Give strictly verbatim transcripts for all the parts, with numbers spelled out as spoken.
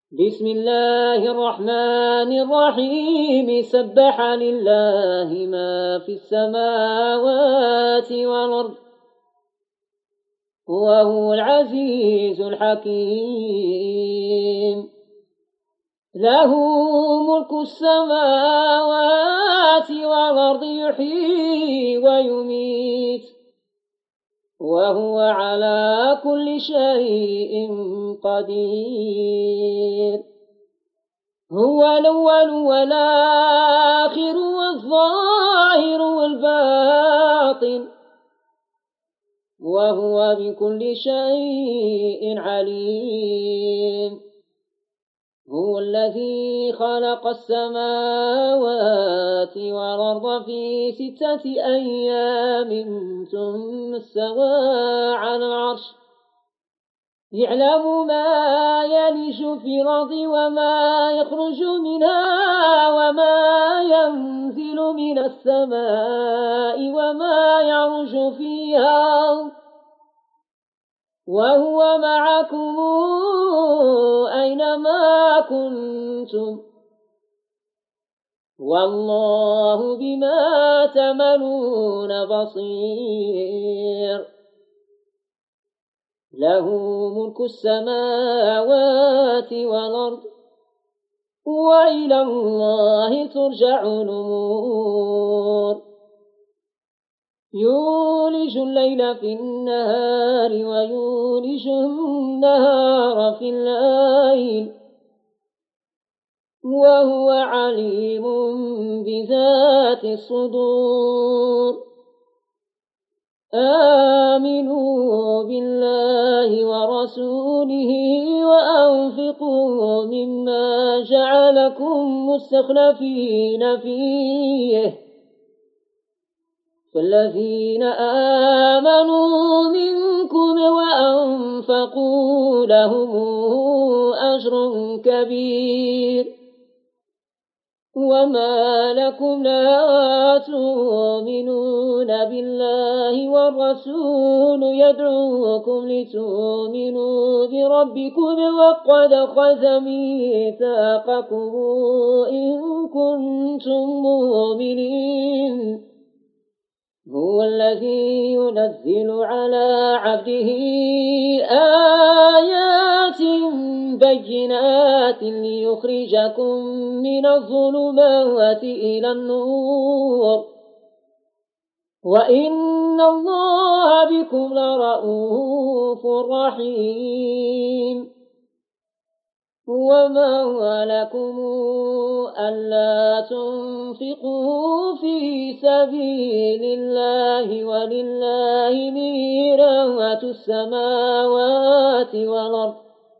بسم الله الرحمن الرحيم سبح لله ما في السماوات والأرض وهو العزيز الحكيم. له ملك السماوات والأرض يحيي ويميت وهو على كل شيء قدير. هو الأول والآخر والظاهر والباطن وهو بكل شيء عليم. هو الذي خلق السماوات والأرض في ستة أيام ثم استوى على العرش يعلم ما يلج في الأرض وما يخرج منها وما ينزل من السماء وما يعرج فيها وهو معكم أينما كنتم والله بما تعملون بصير. له ملك السماوات والأرض وإلى الله ترجع الأمور. يولج الليل في النهار ويولج النهار في الليل وهو عليم بذات الصدور. آمنوا بالله ورسوله وأنفقوا مما جعلكم مستخلفين فيه فالذين آمنوا منكم وأنفقوا لهم أجر كبير. وما لكم لا تؤمنون بالله والرسول يدعوكم لتؤمنوا بربكم وقد أخذ ميثاقكم إن كنتم مؤمنين. هو الذي ينزل على عبده آيات بينات ليخرجكم من الظلمات إلى النور وإن الله بكم لرءوف رحيم. وما لكم ألا تنفقوا في سبيل الله ولله ميراث السماوات والأرض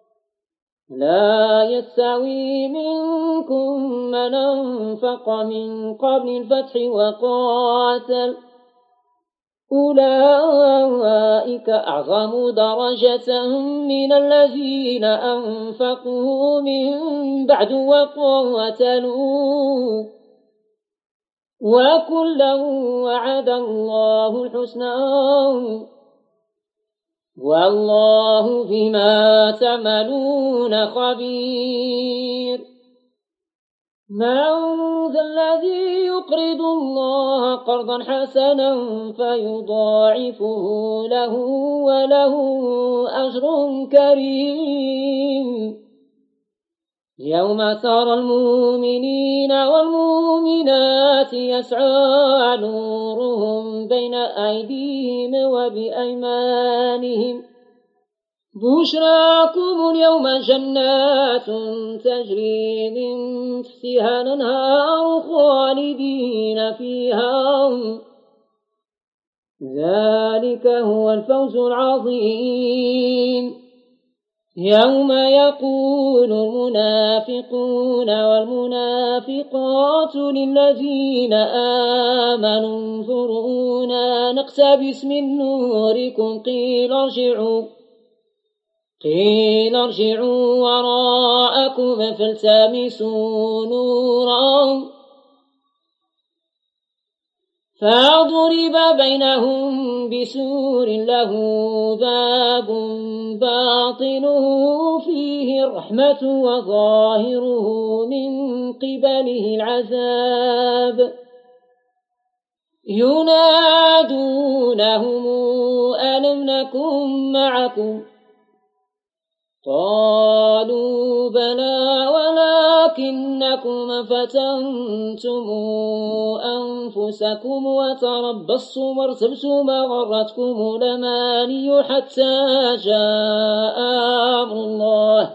لا يستوي منكم من أنفق من قبل الفتح وقاتل أولئك أعظم درجة من الذين أنفقوا من بعد وقاتلوا وكلا وعد الله الحسنى والله بما تعملون خبير. من ذا الذي يقرض الله قرضا حسنا فيضاعفه له وله أجر كريم. يوم ترى المؤمنين والمؤمنات يسعى نورهم بين أيديهم وبأيمانهم بشراكم اليوم جنات تجري من تحتها الأنهار خالدين فيها ذلك هو الفوز العظيم. يوم يقول المنافقون والمنافقات للذين آمنوا انظرونا نقتبس من نوركم قيل ارجعوا قيل ارجعوا وراءكم فالتمسوا نورا فضرب بينهم بسور له باب باطنه فيه الرحمة وظاهره من قبله العذاب ينادونهم ألم نكن معكم قالوا بلى ولكنكم فتنتم أنفسكم وتربصتم وارتبتم وغرتكم الأماني حتى جاء أمر الله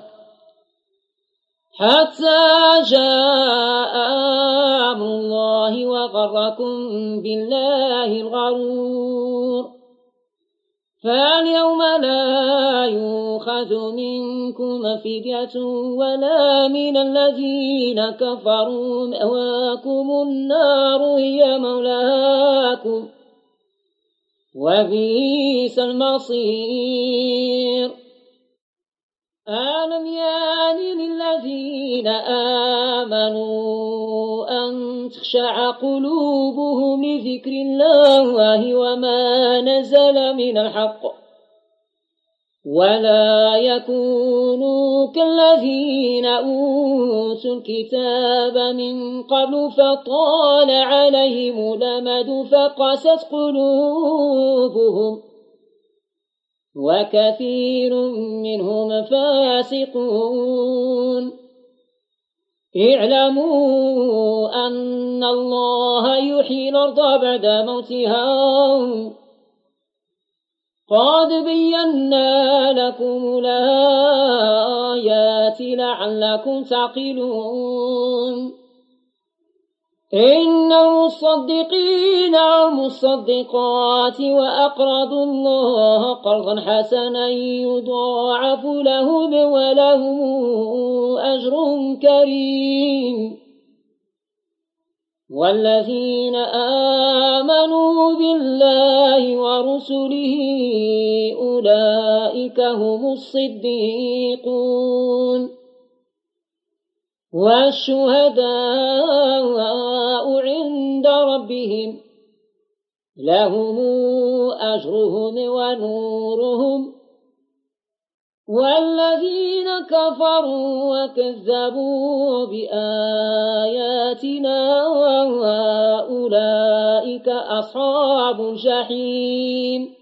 حتى جاء أمر الله وغركم بالله الغرور فاليوم لا يؤخذ منكم فدية ولا من الذين كفروا مأواكم النار هي مولاكم وبئس المصير ألم يان للذين آمنوا أن تخشع قلوبهم لذكر الله وما نزل من الحق ولا يكونوا كالذين أوتوا الكتاب من قبل فطال عليهم الأمد فقست قلوبهم وكثير منهم فاسقون اعلموا أن الله يحيي الأرض بعد موتها قد بينا لكم الآيات لعلكم تعقلون إن المصدقين والمصدقات وأقرضوا الله قرضا حسنا يضاعف لهم ولهم أجر كريم والذين آمنوا بالله ورسله أولئك هم الصديقون والشهداء عند ربهم لهم أجرهم ونورهم والذين كفروا وكذبوا بآياتنا أولئك أصحاب الجحيم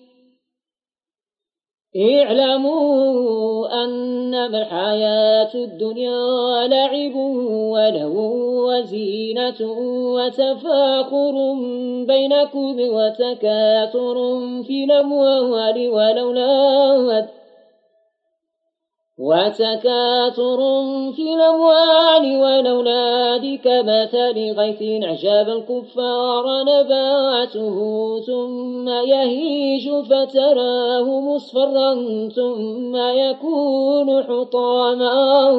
اعلموا أنما الحياة الدنيا لعب ولهو وزينة وتفاخر بينكم وتكاثر في الأموال والأولاد وتكاثر في الأموال والأولاد كمثل غيث أعجب الكفار نباته ثم يهيج فتراه مصفرا ثم يكون حطاما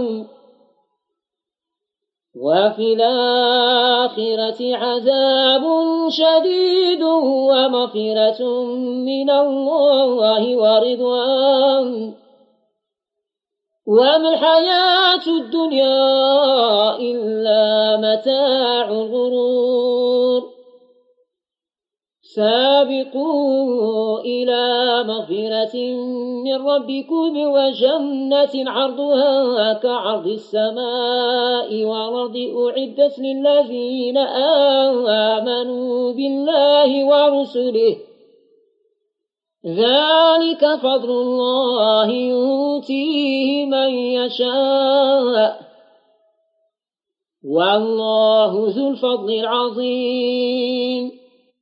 وفي الآخرة عذاب شديد ومغفرة من الله ورضوان وما الحياة الدنيا إلا متاع الغرور سابقوا إلى مغفرة من ربكم وجنة عرضها كعرض السماء والأرض أعدت للذين آمنوا بالله ورسله ذلك فضل الله يؤتيه من يشاء والله ذو الفضل العظيم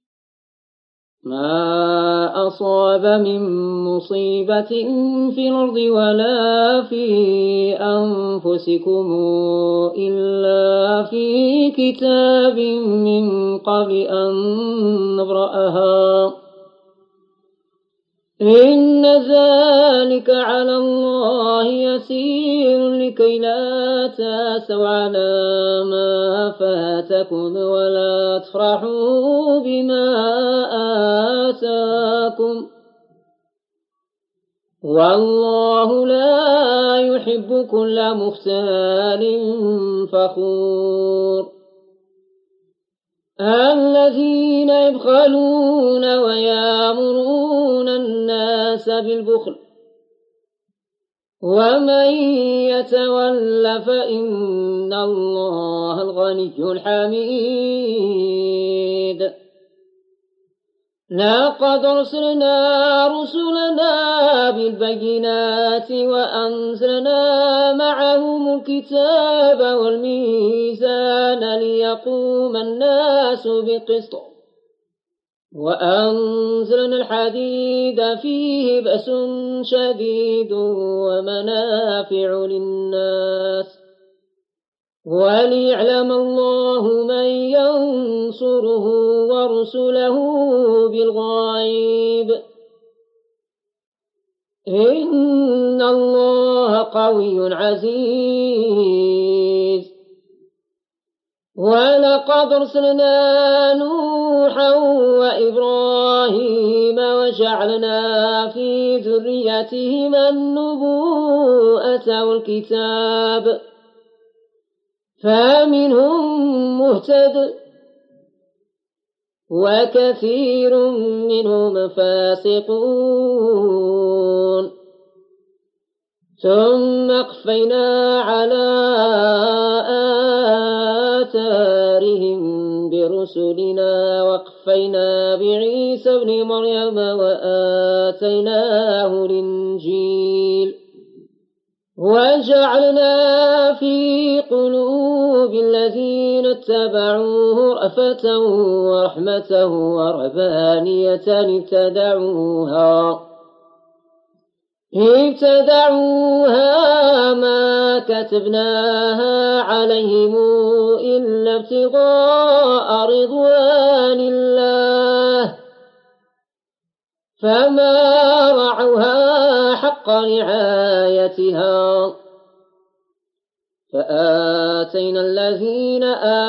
ما أصاب من مصيبة في الأرض ولا في أنفسكم إلا في كتاب من قبل أن نبرأها إن ذلك على الله يسير لكي لا تأسوا على ما فاتكم ولا تفرحوا بما آتاكم والله لا يحب كل مختال فخور الذين يبخلون ويأمرون الناس بالبخل ومن يتول فإن الله الغني الحميد لقد أرسلنا رسلنا بالبينات وأنزلنا معهم الكتاب والميزان ليقوم الناس بالقسط وأنزلنا الحديد فيه بأس شديد ومنافع للناس وليعلم الله من ينصره ورسله بالغيب إن الله قوي عزيز ولقد أرسلنا نوحا وإبراهيم وجعلنا في ذريتهما النبوءة والكتاب فمنهم مهتد وكثير منهم فاسقون ثم اقفينا على آثارهم برسلنا وقفينا بعيسى ابن مريم وآتيناه الإنجيل وجعلنا في قلوب الذين اتبعوه رأفة ورحمة ورهبانية ابتدعوها ابتدعوها ما كتبناها عليهم إلا ابتغاء رضوان الله فما رعوها حق رعايتها فآتينا الذين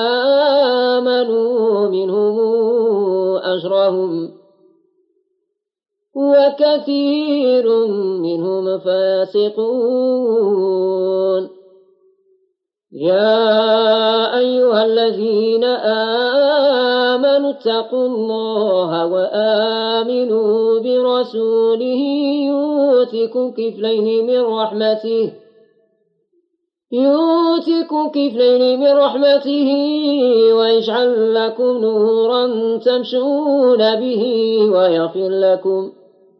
آمنوا منهم أجرهم وكثير منهم فاسقون يا أيها الذين آمنوا اتقوا الله وآمنوا برسوله يؤتكم كفلين من رحمته يؤتكم كفلين من رحمته ويجعل لكم نورا تمشون به ويغفر لكم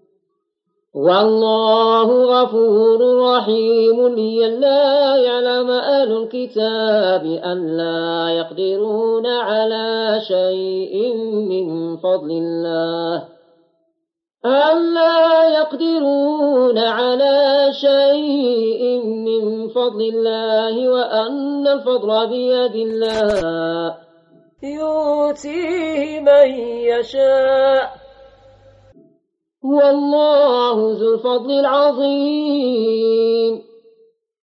والله غفور رحيم لئلا يعلم أهل الكتاب أن لا يقدرون على شيء من فضل الله أن لا يقدرون على شيء من فضل الله وأن الفضل بيد الله يؤتيه من يشاء والله ذو الفضل العظيم